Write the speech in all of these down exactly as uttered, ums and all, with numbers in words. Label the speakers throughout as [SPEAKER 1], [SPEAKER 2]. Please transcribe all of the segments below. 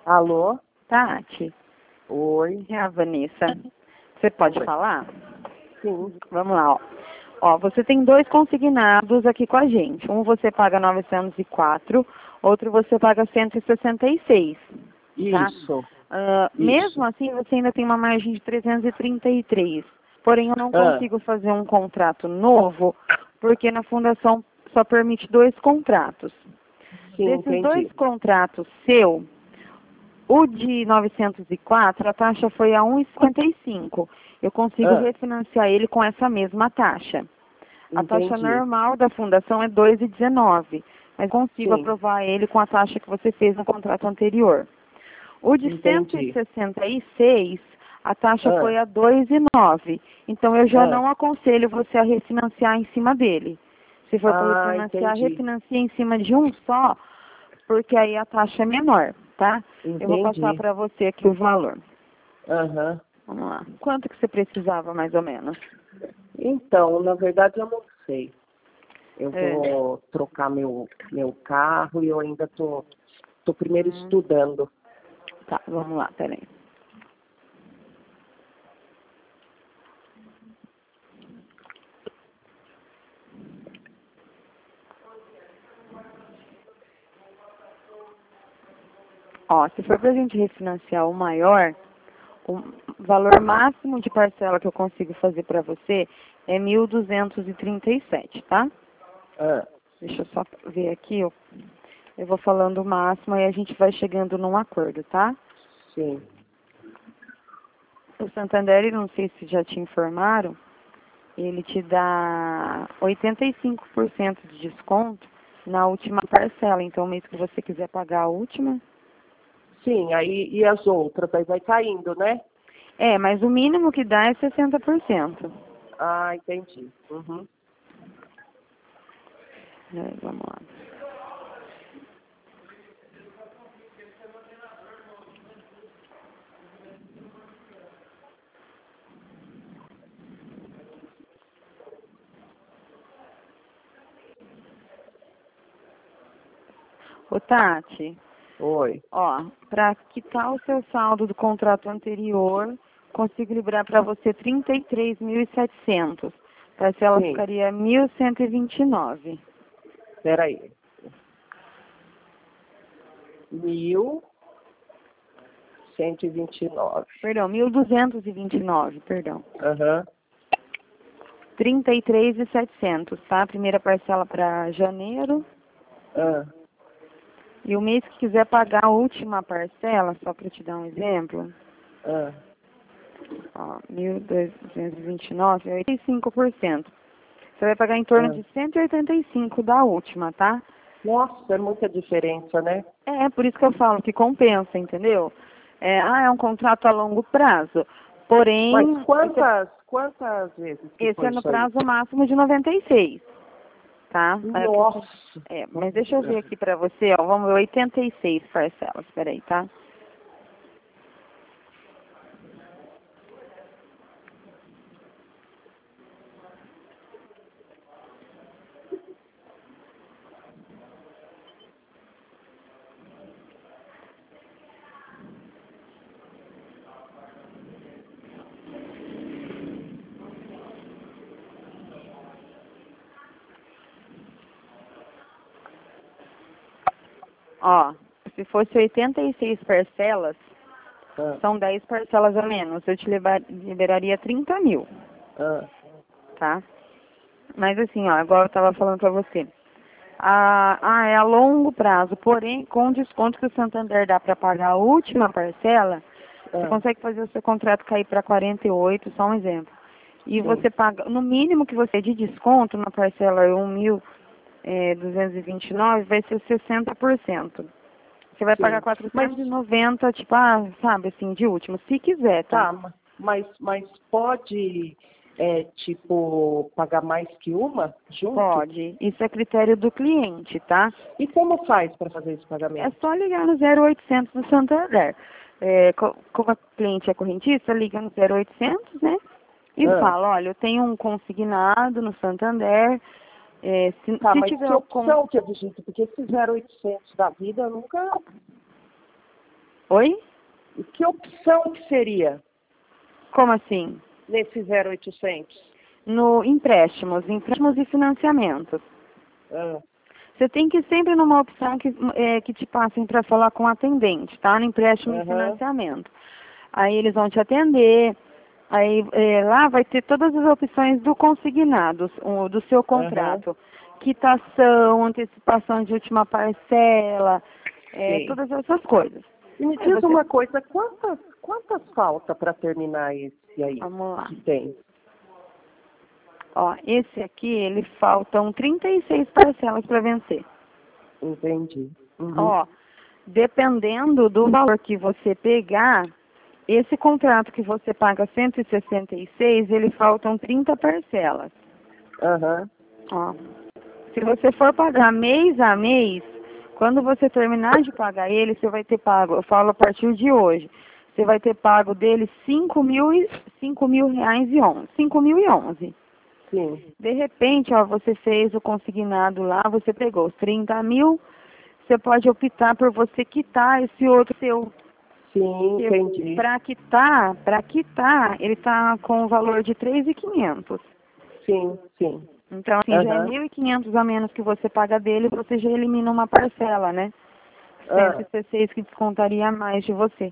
[SPEAKER 1] Alô?
[SPEAKER 2] Tati,
[SPEAKER 1] Oi.
[SPEAKER 2] é a Vanessa. Você pode
[SPEAKER 1] Oi.
[SPEAKER 2] falar?
[SPEAKER 1] Sim.
[SPEAKER 2] Vamos lá, ó. Ó, você tem dois consignados aqui com a gente. Um você paga novecentos e quatro, outro você paga cento e sessenta e seis. Tá?
[SPEAKER 1] Isso.
[SPEAKER 2] Ah,
[SPEAKER 1] Isso.
[SPEAKER 2] mesmo assim, você ainda tem uma margem de trezentos e trinta e três. Porém, eu não
[SPEAKER 1] Ah.
[SPEAKER 2] consigo fazer um contrato novo, porque na fundação só permite dois contratos.
[SPEAKER 1] Sim,
[SPEAKER 2] Desses
[SPEAKER 1] entendi.
[SPEAKER 2] dois contratos seu, o de novecentos e quatro, a taxa foi a um e cinquenta e cinco. Eu consigo
[SPEAKER 1] Ah.
[SPEAKER 2] refinanciar ele com essa mesma taxa. A taxa
[SPEAKER 1] Entendi.
[SPEAKER 2] normal da fundação é dois e dezenove, mas consigo
[SPEAKER 1] Sim.
[SPEAKER 2] aprovar ele com a taxa que você fez no contrato anterior. O de cento e
[SPEAKER 1] Entendi.
[SPEAKER 2] sessenta e seis, a taxa
[SPEAKER 1] Ah.
[SPEAKER 2] foi a dois e nove. Então eu já
[SPEAKER 1] Ah.
[SPEAKER 2] não aconselho você a refinanciar em cima dele. Se for para
[SPEAKER 1] Ah,
[SPEAKER 2] refinanciar,
[SPEAKER 1] entendi.
[SPEAKER 2] refinancia em cima de um só, porque aí a taxa é menor, tá? Eu vou passar
[SPEAKER 1] Entendi.
[SPEAKER 2] para você aqui o valor.
[SPEAKER 1] Aham.
[SPEAKER 2] Vamos lá. Quanto que você precisava, mais ou menos?
[SPEAKER 1] Então, na verdade, eu não sei. Eu
[SPEAKER 2] É.
[SPEAKER 1] vou trocar meu, meu carro e eu ainda tô, tô primeiro
[SPEAKER 2] Hum.
[SPEAKER 1] estudando.
[SPEAKER 2] Tá, vamos lá, peraí. Ó, se for pra gente refinanciar o maior, o valor máximo de parcela que eu consigo fazer pra você é mil duzentos e trinta e sete, tá?
[SPEAKER 1] Ah.
[SPEAKER 2] Deixa eu só ver aqui, ó. Eu vou falando o máximo e a gente vai chegando num acordo, tá?
[SPEAKER 1] Sim.
[SPEAKER 2] O Santander, não sei se já te informaram, ele te dá oitenta e cinco por cento de desconto na última parcela. Então, mês que você quiser pagar a última.
[SPEAKER 1] Sim, aí e as outras? Aí vai caindo, né?
[SPEAKER 2] É, mas o mínimo que dá é sessenta por cento.
[SPEAKER 1] Ah, entendi. Uhum.
[SPEAKER 2] É, vamos lá. Ô, Tati,
[SPEAKER 1] Oi.
[SPEAKER 2] ó, para quitar o seu saldo do contrato anterior, consigo liberar para você trinta e três mil e setecentos. Parcela
[SPEAKER 1] Sim.
[SPEAKER 2] ficaria mil cento e vinte e nove.
[SPEAKER 1] Peraí. Mil cento e vinte e nove.
[SPEAKER 2] Perdão, mil duzentos e vinte e nove, perdão.
[SPEAKER 1] Aham.
[SPEAKER 2] trinta e três mil e setecentos, tá? Primeira parcela para janeiro.
[SPEAKER 1] Ah.
[SPEAKER 2] E o mês que quiser pagar a última parcela, só para te dar um exemplo,
[SPEAKER 1] Ah.
[SPEAKER 2] ó, mil duzentos e vinte e nove, é oitenta e cinco por cento. Você vai pagar em torno
[SPEAKER 1] Ah.
[SPEAKER 2] de cento e oitenta e cinco da última, tá?
[SPEAKER 1] Nossa, é muita diferença, né?
[SPEAKER 2] É, por isso que eu falo que compensa, entendeu? É, ah, é um contrato a longo prazo. Porém,
[SPEAKER 1] Mas quantas, quantas vezes que
[SPEAKER 2] esse, esse
[SPEAKER 1] foi
[SPEAKER 2] é no
[SPEAKER 1] isso aí?
[SPEAKER 2] prazo máximo de noventa e seis, tá? Aí eu
[SPEAKER 1] Nossa.
[SPEAKER 2] tô- É, mas deixa eu ver aqui pra você, ó, vamos ver, oitenta e seis parcelas, peraí, tá? Ó, se fosse oitenta e seis parcelas,
[SPEAKER 1] Ah.
[SPEAKER 2] são dez parcelas a menos, eu te levar- liberaria trinta mil,
[SPEAKER 1] Ah.
[SPEAKER 2] tá? Mas assim, ó, agora eu tava falando pra você. Ah, ah, é a longo prazo, porém, com o desconto que o Santander dá para pagar a última parcela, você
[SPEAKER 1] Ah.
[SPEAKER 2] consegue fazer o seu contrato cair para quarenta e oito, só um exemplo. E
[SPEAKER 1] Sim.
[SPEAKER 2] você paga, no mínimo que você de desconto na parcela um mil duzentos e vinte e nove vai ser sessenta por cento. Você vai pagar
[SPEAKER 1] Sim. Mas,
[SPEAKER 2] quatrocentos e noventa, tipo, ah, sabe, assim, de último, se quiser, tá?
[SPEAKER 1] tá, ma- mas, mas pode, é, tipo, pagar mais que uma junto?
[SPEAKER 2] Pode. Isso é critério do cliente, tá?
[SPEAKER 1] E como faz para fazer esse
[SPEAKER 2] É
[SPEAKER 1] pagamento?
[SPEAKER 2] só ligar no zero oitocentos do Santander. É, co- como a cliente é correntista, liga no zero oitocentos, né? E
[SPEAKER 1] Ah.
[SPEAKER 2] fala, olha, eu tenho um consignado no Santander. É, se,
[SPEAKER 1] Tá,
[SPEAKER 2] se
[SPEAKER 1] mas
[SPEAKER 2] tiver
[SPEAKER 1] que
[SPEAKER 2] o con...
[SPEAKER 1] opção que eu digito? Porque esse zero oitocentos da vida eu nunca...
[SPEAKER 2] Oi?
[SPEAKER 1] E que opção que seria
[SPEAKER 2] Como assim?
[SPEAKER 1] nesse zero oitocentos?
[SPEAKER 2] No empréstimos, empréstimos e financiamentos.
[SPEAKER 1] Ah,
[SPEAKER 2] Você tem que ir sempre numa opção que, é, que te passem para falar com o atendente, tá? No empréstimo e
[SPEAKER 1] aham,
[SPEAKER 2] financiamento. Aí eles vão te atender, aí é, lá vai ter todas as opções do consignado, o- do seu contrato. Quitação, antecipação de última parcela, é,
[SPEAKER 1] sim.
[SPEAKER 2] todas essas coisas.
[SPEAKER 1] E me
[SPEAKER 2] Aí
[SPEAKER 1] diz
[SPEAKER 2] você,
[SPEAKER 1] uma coisa, quantas, quantas falta para terminar esse aí
[SPEAKER 2] vamos lá.
[SPEAKER 1] que tem?
[SPEAKER 2] Ó, esse aqui, ele faltam trinta e seis parcelas para vencer.
[SPEAKER 1] Entendi. Uhum.
[SPEAKER 2] Ó, dependendo do valor que você pegar, esse contrato que você paga cento e sessenta e seis, ele faltam trinta parcelas.
[SPEAKER 1] Aham.
[SPEAKER 2] Ó, se você for pagar mês a mês, quando você terminar de pagar ele, você vai ter pago, eu falo a partir de hoje, você vai ter pago dele cinco mil, e- cinco mil reais e onze, cinco mil e onze.
[SPEAKER 1] Sim.
[SPEAKER 2] De repente, ó, você fez o consignado lá, você pegou os trinta mil, você pode optar por você quitar esse outro seu.
[SPEAKER 1] Sim, entendi.
[SPEAKER 2] Para quitar, para quitar, ele está com o valor de três mil e quinhentos.
[SPEAKER 1] Sim, sim.
[SPEAKER 2] Então, assim, já é
[SPEAKER 1] Aham.
[SPEAKER 2] mil e quinhentos a menos que você paga dele, você já elimina uma parcela, né?
[SPEAKER 1] Ah,
[SPEAKER 2] cento e dezesseis que descontaria a mais de você.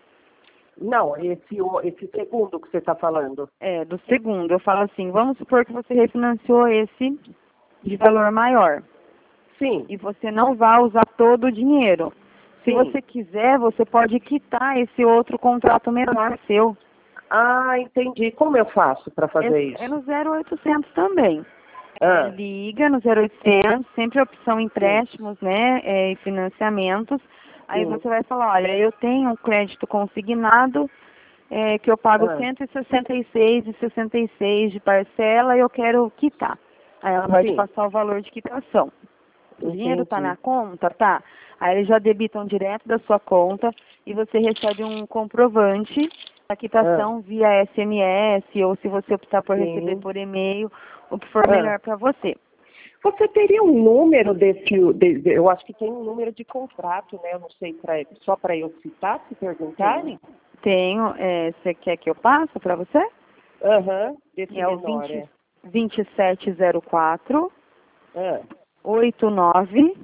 [SPEAKER 1] não, esse, o- esse segundo que você está falando.
[SPEAKER 2] É, do segundo. Eu falo assim, vamos supor que você refinanciou esse de valor maior
[SPEAKER 1] Sim,
[SPEAKER 2] e você não vai usar todo o dinheiro. Se
[SPEAKER 1] sim.
[SPEAKER 2] você quiser, você pode quitar esse outro contrato menor seu.
[SPEAKER 1] Ah, entendi. Como eu faço para fazer
[SPEAKER 2] É,
[SPEAKER 1] isso?
[SPEAKER 2] é no zero oitocentos também. É,
[SPEAKER 1] Ah,
[SPEAKER 2] liga no zero oitocentos, sempre a opção empréstimos, né, é, e financiamentos. Aí
[SPEAKER 1] sim.
[SPEAKER 2] você vai falar, olha, eu tenho um crédito consignado é, que eu pago
[SPEAKER 1] Ah,
[SPEAKER 2] cento e sessenta e seis e sessenta e seis de parcela e eu quero quitar. Aí ela vai te
[SPEAKER 1] sim,
[SPEAKER 2] passar o valor de quitação. O dinheiro está na
[SPEAKER 1] entendi.
[SPEAKER 2] conta? Tá. Aí eles já debitam direto da sua conta e você recebe um comprovante da
[SPEAKER 1] Ah,
[SPEAKER 2] quitação via S M S ou se você optar por receber
[SPEAKER 1] sim.
[SPEAKER 2] por e-mail, o que for
[SPEAKER 1] Ah.
[SPEAKER 2] melhor para você.
[SPEAKER 1] Você teria um número desse, de- de- eu acho que tem um número de contrato, né? Eu não sei, pra, só para eu citar, se perguntarem?
[SPEAKER 2] Tenho, é, você quer que eu passe para você?
[SPEAKER 1] Aham, desse
[SPEAKER 2] É o
[SPEAKER 1] menor, é.
[SPEAKER 2] vinte e sete zero quatro,
[SPEAKER 1] Ah,
[SPEAKER 2] oito nove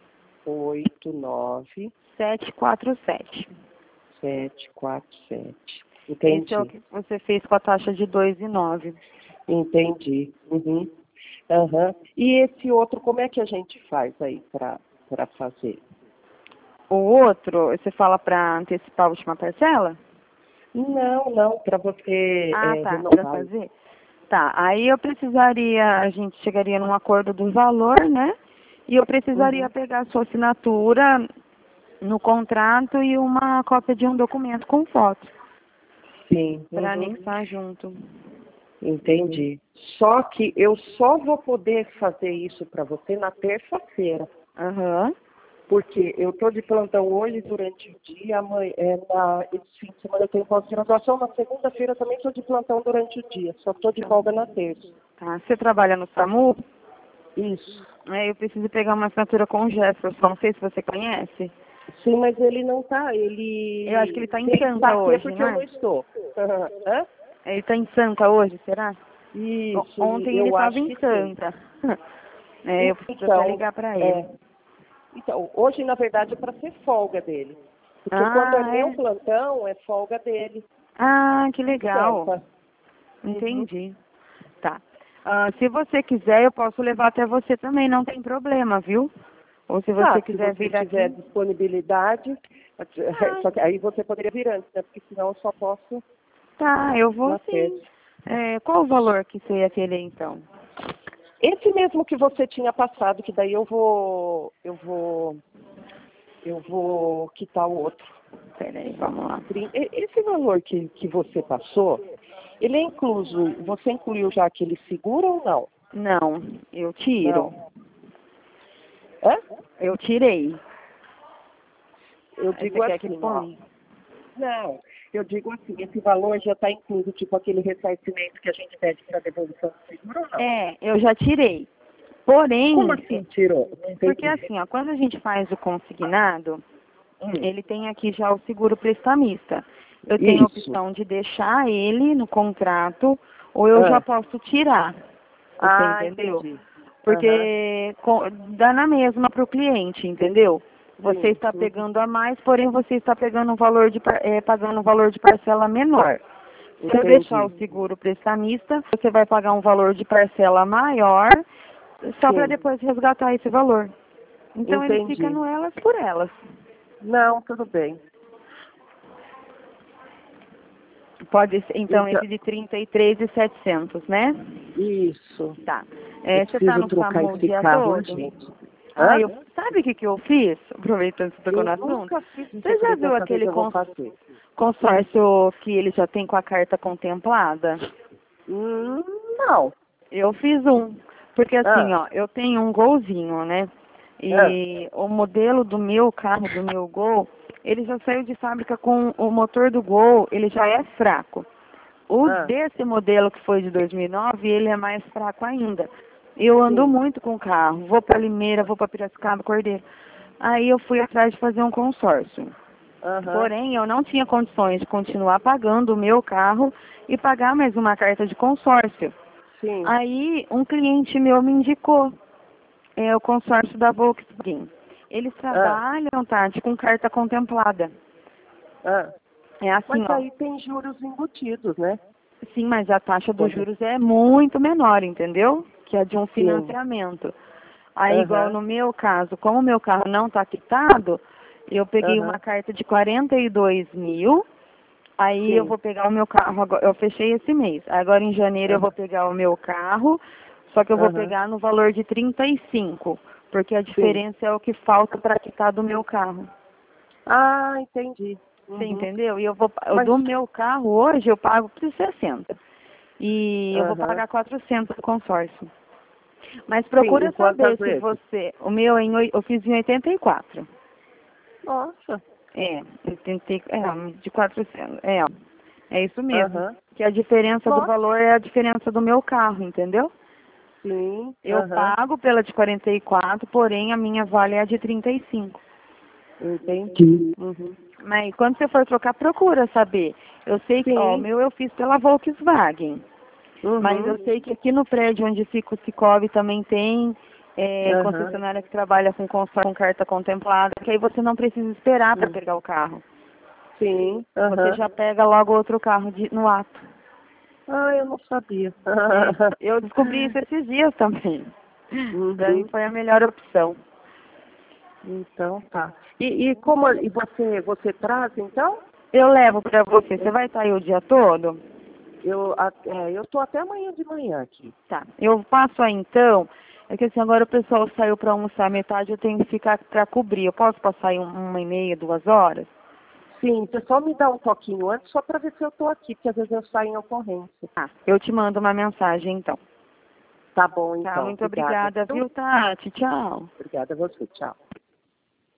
[SPEAKER 1] oito, nove,
[SPEAKER 2] sete quatro sete.
[SPEAKER 1] sete, quatro, sete.
[SPEAKER 2] Esse é o
[SPEAKER 1] Entendi,
[SPEAKER 2] que você fez com a taxa de dois vírgula nove.
[SPEAKER 1] entendi. Uhum. Aham. E esse outro, como é que a gente faz aí para para fazer?
[SPEAKER 2] O outro, você fala para antecipar a última parcela?
[SPEAKER 1] Não, não, para você
[SPEAKER 2] Ah,
[SPEAKER 1] é,
[SPEAKER 2] tá, para
[SPEAKER 1] renovar.
[SPEAKER 2] fazer? Tá, aí eu precisaria, a gente chegaria num acordo do valor, né? E eu precisaria
[SPEAKER 1] Uhum.
[SPEAKER 2] pegar a sua assinatura no contrato e uma cópia de um documento com foto
[SPEAKER 1] Sim.
[SPEAKER 2] para
[SPEAKER 1] Uhum.
[SPEAKER 2] anexar junto.
[SPEAKER 1] Entendi. Só que eu só vou poder fazer isso para você na terça-feira,
[SPEAKER 2] Aham.
[SPEAKER 1] porque eu estou de plantão hoje durante o dia, amanhã, é, na, esse fim de semana eu tenho pós-graduação, na segunda-feira também estou de plantão durante o dia, só estou de
[SPEAKER 2] Tá.
[SPEAKER 1] folga na terça.
[SPEAKER 2] Tá. Você trabalha no SAMU?
[SPEAKER 1] Isso.
[SPEAKER 2] É, eu preciso pegar uma assinatura com o Jefferson, não sei se você conhece.
[SPEAKER 1] Sim, mas ele não está, ele
[SPEAKER 2] Eu acho que ele está em
[SPEAKER 1] tem que
[SPEAKER 2] Santa
[SPEAKER 1] estar aqui
[SPEAKER 2] hoje,
[SPEAKER 1] porque
[SPEAKER 2] não
[SPEAKER 1] eu não
[SPEAKER 2] é?
[SPEAKER 1] estou. Hã?
[SPEAKER 2] Ele está em Santa hoje, será? O-
[SPEAKER 1] Isso,
[SPEAKER 2] Ontem ele
[SPEAKER 1] eu
[SPEAKER 2] estava
[SPEAKER 1] acho
[SPEAKER 2] em
[SPEAKER 1] que sim.
[SPEAKER 2] Santa. É, eu preciso até
[SPEAKER 1] Então,
[SPEAKER 2] ligar para ele.
[SPEAKER 1] é, então, hoje na verdade é para ser folga dele. Porque quando é
[SPEAKER 2] Ah,
[SPEAKER 1] meu
[SPEAKER 2] é?
[SPEAKER 1] plantão, é folga dele.
[SPEAKER 2] Ah, que
[SPEAKER 1] Em
[SPEAKER 2] legal.
[SPEAKER 1] Sampa. Uhum.
[SPEAKER 2] Entendi. Tá. Ah, se você quiser, eu posso levar até você também, não tem problema, viu? Ou se você
[SPEAKER 1] Ah, se
[SPEAKER 2] quiser
[SPEAKER 1] você
[SPEAKER 2] vir
[SPEAKER 1] tiver
[SPEAKER 2] aqui.
[SPEAKER 1] disponibilidade,
[SPEAKER 2] Ah,
[SPEAKER 1] só que aí você poderia vir antes, né? Porque senão eu só posso
[SPEAKER 2] tá, eu vou
[SPEAKER 1] na
[SPEAKER 2] sim.
[SPEAKER 1] terça.
[SPEAKER 2] É, qual o valor que você ia querer então?
[SPEAKER 1] Esse mesmo que você tinha passado, que daí eu vou, eu vou, eu vou quitar o outro.
[SPEAKER 2] Peraí, vamos lá.
[SPEAKER 1] Trin- e- Esse valor que, que você passou, ele é incluso, você incluiu já aquele seguro ou não?
[SPEAKER 2] Não, eu tiro.
[SPEAKER 1] Não. Hã?
[SPEAKER 2] Eu tirei.
[SPEAKER 1] Eu
[SPEAKER 2] Aí
[SPEAKER 1] digo
[SPEAKER 2] você quer que
[SPEAKER 1] assim, ó.
[SPEAKER 2] põe?
[SPEAKER 1] Não, eu digo assim, esse valor já está incluso, tipo aquele ressarcimento que a gente pede para devolução do seguro ou não?
[SPEAKER 2] É, eu já tirei. Porém,
[SPEAKER 1] Como assim tirou? Não
[SPEAKER 2] porque
[SPEAKER 1] entendi.
[SPEAKER 2] assim, ó, quando a gente faz o consignado,
[SPEAKER 1] Hum.
[SPEAKER 2] ele tem aqui já o seguro prestamista. Eu tenho a
[SPEAKER 1] Isso.
[SPEAKER 2] opção de deixar ele no contrato ou eu
[SPEAKER 1] Ah.
[SPEAKER 2] já posso tirar. Você
[SPEAKER 1] Ah,
[SPEAKER 2] entendeu?
[SPEAKER 1] entendi.
[SPEAKER 2] Porque com- dá na mesma para o cliente, entendeu? Você
[SPEAKER 1] Sim.
[SPEAKER 2] está
[SPEAKER 1] Uhum.
[SPEAKER 2] pegando a mais, porém você está pegando um valor de, par- eh, pagando um valor de parcela menor. Se eu
[SPEAKER 1] Entendi.
[SPEAKER 2] deixar o seguro prestamista, você vai pagar um valor de parcela maior só para
[SPEAKER 1] Sim.
[SPEAKER 2] depois resgatar esse valor. Então ele
[SPEAKER 1] Entendi.
[SPEAKER 2] fica no elas por elas.
[SPEAKER 1] Não, tudo bem.
[SPEAKER 2] Pode ser, então,
[SPEAKER 1] Então,
[SPEAKER 2] esse de trinta e três mil e setecentos, né?
[SPEAKER 1] isso.
[SPEAKER 2] Tá.
[SPEAKER 1] Eu
[SPEAKER 2] É, você tá
[SPEAKER 1] preciso
[SPEAKER 2] no
[SPEAKER 1] trocar
[SPEAKER 2] SAMU o
[SPEAKER 1] esse
[SPEAKER 2] dia
[SPEAKER 1] carro
[SPEAKER 2] todo?
[SPEAKER 1] urgente.
[SPEAKER 2] Ah,
[SPEAKER 1] Hã?
[SPEAKER 2] eu, sabe o que, que eu fiz? Aproveitando que você tocou
[SPEAKER 1] Eu
[SPEAKER 2] no assunto.
[SPEAKER 1] nunca fiz isso,
[SPEAKER 2] Você já
[SPEAKER 1] falei,
[SPEAKER 2] viu
[SPEAKER 1] dessa vez
[SPEAKER 2] aquele
[SPEAKER 1] eu vou
[SPEAKER 2] cons-
[SPEAKER 1] fazer.
[SPEAKER 2] consórcio que ele já tem com a carta contemplada?
[SPEAKER 1] Hum, não.
[SPEAKER 2] Eu fiz um. Porque assim,
[SPEAKER 1] Ah,
[SPEAKER 2] ó, eu tenho um golzinho, né?
[SPEAKER 1] ah,
[SPEAKER 2] E o modelo do meu carro, do meu Gol, ele já saiu de fábrica com o motor do Gol, ele já é fraco. O
[SPEAKER 1] ah,
[SPEAKER 2] desse modelo que foi de dois mil e nove, ele é mais fraco ainda. Eu ando
[SPEAKER 1] sim.
[SPEAKER 2] muito com o carro, vou para Limeira, vou para Piracicaba, Cordeiro. Aí eu fui atrás de fazer um consórcio.
[SPEAKER 1] Aham,
[SPEAKER 2] Porém, eu não tinha condições de continuar pagando o meu carro e pagar mais uma carta de consórcio.
[SPEAKER 1] sim.
[SPEAKER 2] Aí um cliente meu me indicou é, o consórcio da Volkswagen. Eles
[SPEAKER 1] Ah,
[SPEAKER 2] trabalham, Tati, com carta contemplada.
[SPEAKER 1] ah.
[SPEAKER 2] É assim,
[SPEAKER 1] Mas
[SPEAKER 2] ó.
[SPEAKER 1] aí tem juros embutidos, né?
[SPEAKER 2] Sim, mas a taxa dos
[SPEAKER 1] Quando...
[SPEAKER 2] juros é muito menor, entendeu? Que a de um
[SPEAKER 1] Sim.
[SPEAKER 2] financiamento. Aí, igual
[SPEAKER 1] Aham,
[SPEAKER 2] no meu caso, como o meu carro não está quitado, eu peguei uma
[SPEAKER 1] aham,
[SPEAKER 2] carta de quarenta e dois mil, aí eu
[SPEAKER 1] sim.
[SPEAKER 2] vou pegar o meu carro, agora- eu fechei esse mês. Agora em janeiro eu vou
[SPEAKER 1] Aham,
[SPEAKER 2] pegar o meu carro, só que eu vou
[SPEAKER 1] aham,
[SPEAKER 2] pegar no valor de trinta e cinco, porque a
[SPEAKER 1] sim.
[SPEAKER 2] diferença é o que falta para quitar do meu carro.
[SPEAKER 1] Ah, entendi.
[SPEAKER 2] Você
[SPEAKER 1] Uhum.
[SPEAKER 2] entendeu? E eu vou, o
[SPEAKER 1] Mas,
[SPEAKER 2] do meu carro hoje eu pago por sessenta. E eu vou
[SPEAKER 1] aham,
[SPEAKER 2] pagar quatrocentos do consórcio. Mas
[SPEAKER 1] sim, em
[SPEAKER 2] procura
[SPEAKER 1] quantas
[SPEAKER 2] saber se
[SPEAKER 1] vezes?
[SPEAKER 2] você... O meu é em, oi- eu fiz em oitenta e quatro.
[SPEAKER 1] Nossa.
[SPEAKER 2] É, oitenta, e- é, de quatrocentos. É, é isso mesmo.
[SPEAKER 1] Aham.
[SPEAKER 2] Que a diferença do
[SPEAKER 1] Nossa.
[SPEAKER 2] valor é a diferença do meu carro, entendeu?
[SPEAKER 1] Sim,
[SPEAKER 2] Eu
[SPEAKER 1] aham.
[SPEAKER 2] pago pela de quarenta e quatro, porém a minha vale é a de trinta e cinco.
[SPEAKER 1] Entendi. Uhum.
[SPEAKER 2] Mas quando você for trocar, procura saber. Eu sei que, ó, o
[SPEAKER 1] Sim.
[SPEAKER 2] meu eu fiz pela Volkswagen. Mas
[SPEAKER 1] Uhum.
[SPEAKER 2] eu sei que aqui no prédio onde fica o Cicobi também tem é,
[SPEAKER 1] Aham.
[SPEAKER 2] concessionária que trabalha com, consórcio, com carta contemplada, que aí você não precisa esperar para
[SPEAKER 1] Hum.
[SPEAKER 2] pegar o carro.
[SPEAKER 1] Sim.
[SPEAKER 2] Você
[SPEAKER 1] Aham.
[SPEAKER 2] já pega logo outro carro de- no ato.
[SPEAKER 1] Ah, eu não sabia.
[SPEAKER 2] É, eu descobri isso esses dias também. Para mim
[SPEAKER 1] Uhum.
[SPEAKER 2] foi a melhor opção.
[SPEAKER 1] Então tá. E, e como e você você traz então?
[SPEAKER 2] Eu levo para você. Você vai estar aí o dia todo?
[SPEAKER 1] Eu a- é, eu tô até amanhã de manhã aqui.
[SPEAKER 2] Tá. Eu passo aí então. É que assim, agora o pessoal saiu para almoçar metade, eu tenho que ficar para cobrir. Eu posso passar aí um- uma e meia, duas horas?
[SPEAKER 1] Sim, você só me dá um toquinho antes só para ver se eu tô aqui, porque às vezes eu saio em ocorrência.
[SPEAKER 2] Ah, eu te mando uma mensagem então.
[SPEAKER 1] Tá bom
[SPEAKER 2] Tá,
[SPEAKER 1] então.
[SPEAKER 2] muito
[SPEAKER 1] Obrigada.
[SPEAKER 2] obrigada, viu, Tati? Tchau.
[SPEAKER 1] Obrigada a você. Tchau.